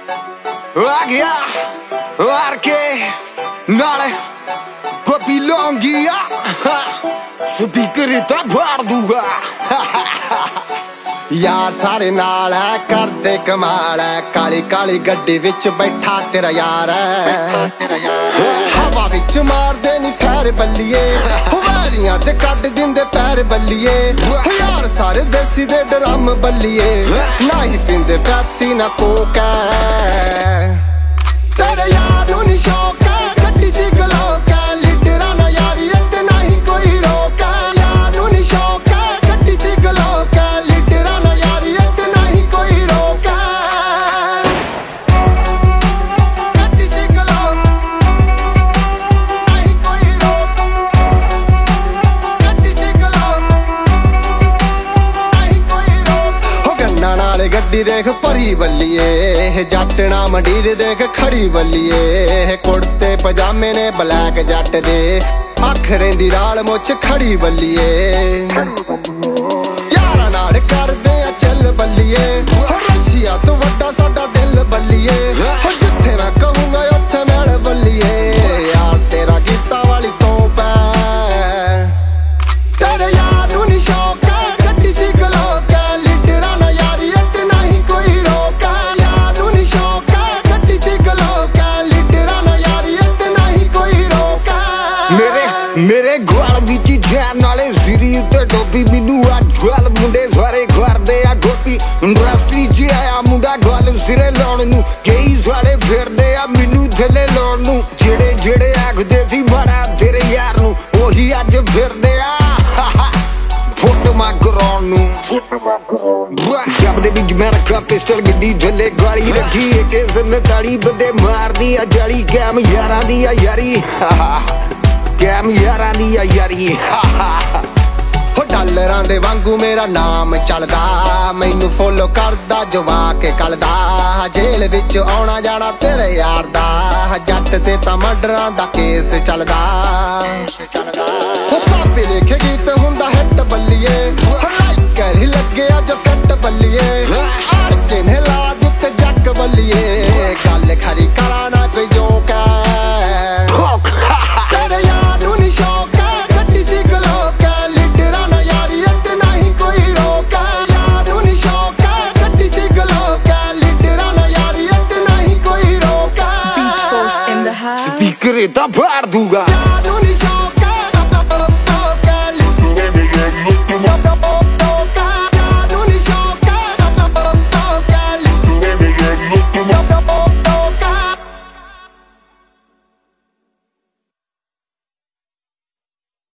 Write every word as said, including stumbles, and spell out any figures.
ਆ ਗਿਆ ਵਾਰ ਕੇ ਨਾਲੇ ਗੋਪੀ ਲੌਂਗੀਆ ਸਪੀਕਰ ਤਾਂ ਭਾੜ ਦੂਗਾ ਯਾਰ ਸਾਰੇ ਨਾਲ ਹੈ ਕਰਦੇ ਕਮਾਲ ਹੈ ਕਾਲੀ ਕਾਲੀ ਗੱਡੀ ਵਿੱਚ ਬੈਠਾ ਤੇਰਾ ਯਾਰ ਹੈ ਹਵਾ ਵਿੱਚ ਮਾਰਦੇ ਨੀ ਫੈਰ ਬੱਲੀਏ ਹਵਾਰੀਆਂ ਤੇ ਕੱਢ ਦਿੰਦੇ ਪੈਰ ਬੱਲੀਏ ਯਾਰ ਸਾਰੇ ਦੇਸੀ ਦੇ ਡਰਮ ਬੱਲੀਏ ਨਾ ਹੀ ਪੀਂਦੇ ਪੈਪਸੀ ਨਾ ਕੋਕ ਤੇਰੇ ਯਾਰ ਨੂੰ ਨੀ ਸ਼ੌਕ ਹੈ ਗੱਡੀ ਚ ਗਲੋਕ ਹੈ ਲੀਡਰਾਂ ਨਾ ਯਾਰੀ ਇਤਨਾ ਹੀ ਕੋਈ ਰੋਕ ਹੈ ਯਾਰ ਨੂੰ ਨੀ ਸ਼ੌਕ ਹੈ ਗੱਡੀ ਚ ਗਲੋਕ ਹੈ ਲੀਡਰਾਂ ਨਾ ਯਾਰੀ ਇਤਨਾ ਹੀ ਕੋਈ ਰੋਕ ਹੈ ਗੱਡੀ ਚ ਗਲੋਕ ਨਹੀਂ ਕੋਈ ਰੋਕ ਗੱਡੀ ਚ ਗਲੋਕ ਨਹੀਂ ਕੋਈ ਰੋਕ ਹੋ ਗੰਨਾ ਨਾਲ ਗੱਡੀ ਦੇਖ ਭਰੀ ਬੱਲੀਏ ਜੱਟ ਨਾ ਮੰਡੀਰ ਦੇਖ ਖੜੀ ਬੱਲੀਏ ਕੁੜਤੇ ਪਜਾਮੇ ਨੇ ਬਲੈਕ ਜੱਟ ਦੇ ਅੱਖ ਰਹਿੰਦੀ ਰਾਲ ਮੁੱਛ ਖੜੀ ਬੱਲੀਏ ਯਾਰਾਂ ਨਾਲ ਕਰਦੇ ਆ ਚੱਲ ਬੱਲੀਏ ਰਸ਼ੀਆ ਤੋਂ ਵੱਡਾ ਸਾਡਾ ਦਿਲ ਬੱਲੀਏ ਜਿੱਥੇ ਮੈਂ ਕਹੂੰਗਾ ਉੱਥੇ ਮਿਲ ਬੱਲੀਏ ਯਾਰ ਤੇਰਾ ਗੀਤਾਂ ਵਾਲੀ ਤੋਂ ਪੈ ਤੇਰੇ ਯਾਰ ਨੂੰ ਨੀ ਸ਼ੌਕ ਹੈ ਗੱਡੀ ਚ ਗਲੋਕ ਹੈ ਲੀਡਰਾਂ ਨਾ ਯਾਰੀ ਇਤਨਾ ਹੀ ਕੋਈ ਰੋਕ ਹੈ ਯਾਰ ਨੂੰ ਨੀ ਸ਼ੌਕ ਹੈ ਗੱਡੀ ਚ ਗਲੋਕ ਹੈ ਲੀਡਰਾਂ ਨਾ ਯਾਰੀ ਇਤਨਾ ਹੀ ਕੋਈ ਰੋਕ ਹੈ ਮੇਰੇ ਮੇਰੇ ਗਵਾਲ ਵਿੱਚ ਜਾਨ ਨਾਲੇ ਸਿਰੀ ਉੱਤੇ ਡੋਬੀ ਮੈਨੂੰ ਅੱਜ ਗਵਾਲ ਮੁੰਡੇ ਸਾਰੇ ਕਰਦੇ ਆ ਗੋਪੀ ਇੰਡਸਟਰੀ ਚ ਆਇਆ ਮੁੰਡਾ ਗਵਾਲ ਸਿਰੇ ਲਾਉਣ ਨੂੰ ਕਈ ਸਾਰੇ ਫਿਰਦੇ ਆ ਮੈਨੂੰ ਥੱਲੇ ਲਾਉਣ ਨੂੰ ਜਿਹੜੇ ਜਿਹੜੇ ਆਖਦੇ ਸੀ ਮਾਰਾ ਤੇਰੇ ਯਾਰ ਨੂੰ ਉਹੀ ਅੱਜ ਫਿਰਦੇ ਆ ਫੋਟੋ ਮਾਗਰਾਉਣ ਨੂੰ ਜਬ ਦੇ ਵਿੱਚ ਮੇਰਾ ਕੱਪ ਪਿਸਟਲ ਗੱਡੀ ਥੱਲੇ ਗਾਲੀ ਰੱਖੀ ਏਕੇ ਸੰਤਾਲੀ ਬੰਦੇ ਮਾਰਦੀ ਆ ਜਾਲੀ ਕੈਮ ਯਾਰਾਂ ਦੀ ਆ ਯਾਰੀ ਕੈਮ ਯਾਰਾਂ ਦੀ ਆ ਯਾਰੀ ਹੋ ਡਾਲਰਾਂ ਦੇ ਵਾਂਗੂ ਮੇਰਾ ਨਾਮ ਚੱਲਦਾ ਮੈਨੂੰ ਫੋਲੋ ਕਰਦਾ ਜਵਾ ਕੇ ਕਲਦਾ ਜੇਲ੍ਹ ਵਿੱਚ ਆਉਣਾ ਜਾਣਾ ਤੇਰੇ ਯਾਰ ਦਾ ਜੱਟ ਤੇ ਤਾਂ ਮਰਡਰਾਂ ਦਾ ਕੇਸ ਚੱਲਦਾ ਹੋ ਸਾਪੇ ਲਿਖੇ ਗੀਤ ਹੁੰਦਾ ਹਿੱਟ ਬੱਲੀਏ ਲਾਈਕ ਹੀ ਲੱਗੇ ਅੱਜ ਫਿੱਟ ਬੱਲੀਏ ਆੜ ਕੇ ਨੇ ਲਾ ਦਿੱਤੇ ਜੱਕ ਬੱਲੀਏ ਗੱਲ ਖਰੀ ਕਰਾਂ ਨਾ ਕੋਈ ਜੋਕ ਤੇਰੇ ਯਾਰ ਨੂੰ ਨੀ ਸ਼ੌਕ ਹੈ ਗੱਡੀ ਚ ਗਲੋਕ ਹੈ ਲੀਡਰਾਂ ਨਾ ਯਾਰੀ ਇਤਨਾ ਹੀ ਕੋਈ ਰੋਕ ਹੈ ਯਾਰ ਨੂੰ ਨੀ ਸ਼ੌਕ ਹੈ ਗੱਡੀ ਚ ਗਲੋਕ ਹੈ ਲੀਡਰਾਂ ਨਾ ਯਾਰੀ ਇਤਨਾ ਹੀ ਕੋਈ ਰੋਕ ਹੈ ਸਪੀਕਰ ਤਾਂ ਭਾੜ ਦੂਗਾ